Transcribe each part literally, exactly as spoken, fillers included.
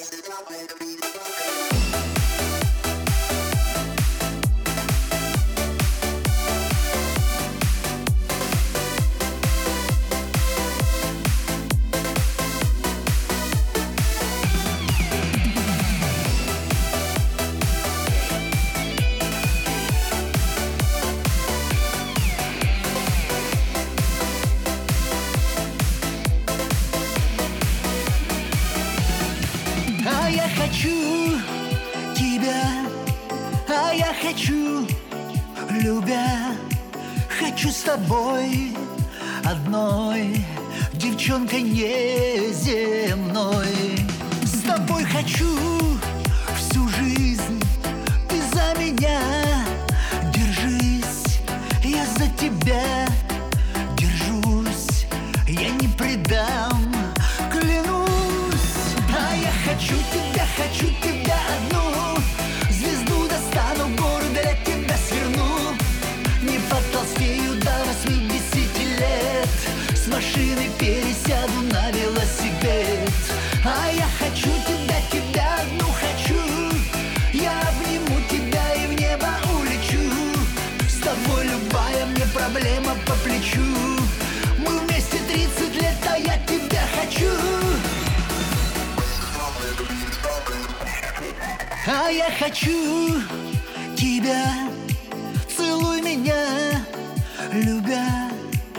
А я хочу тебя, а я хочу, любя, хочу с тобой одной, девчонкой неземной. С тобой хочу всю жизнь, ты за меня держись, я за тебя держусь, я не предам, клянусь. А я хочу тебя, хочу тебя одну, звезду достану, горы для тебя сверну. Не потолстею до восьмидесяти лет, с машины пересяду на велосипед. А я хочу тебя, тебя одну хочу, я обниму тебя и в небо улечу. С тобой любая мне проблема по плечу, мы вместе тридцать лет, а я тебя хочу. А я хочу тебя, целуй меня, любя,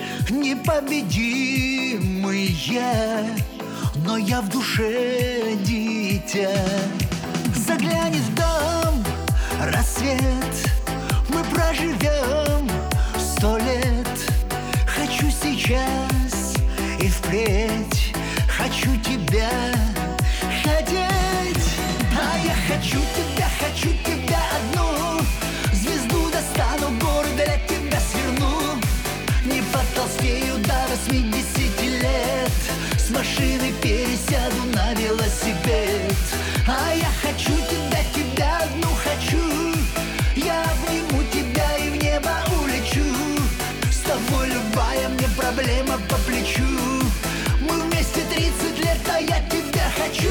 непобедимый я, но я в душе дитя. Заглянет в дом рассвет, мы проживем сто лет. Хочу сейчас и впредь, хочу тебя хотеть. А я хочу тебя, хочу тебя одну, звезду достану, горы для тебя сверну. Не потолстею до восьмидесяти лет, с машины пересяду на велосипед. А я хочу тебя, тебя одну хочу, я обниму тебя и в небо улечу. С тобой любая мне проблема по плечу, мы вместе тридцать лет, а я тебя хочу.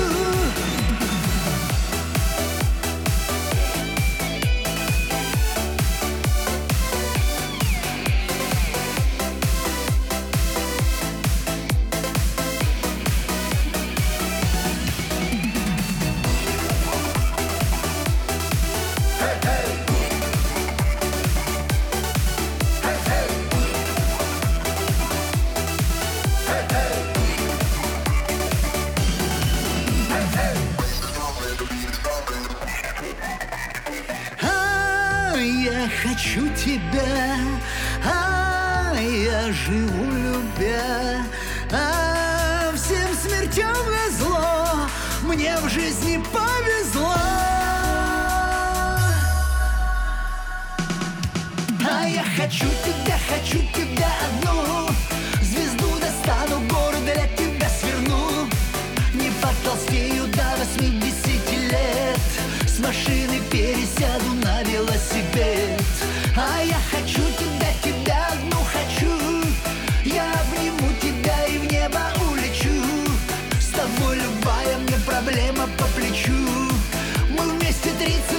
Я хочу тебя, а я живу любя, а всем смертям назло мне в жизни повезло. А я хочу тебя, хочу тебя одну, звезду достану, горы для тебя сверну. Не потолстею до восьмидесяти лет, с машины пересяду на велосипед. А я хочу тебя, тебя одну хочу, я обниму тебя и в небо улечу. С тобой любая мне проблема по плечу, мы вместе тридцать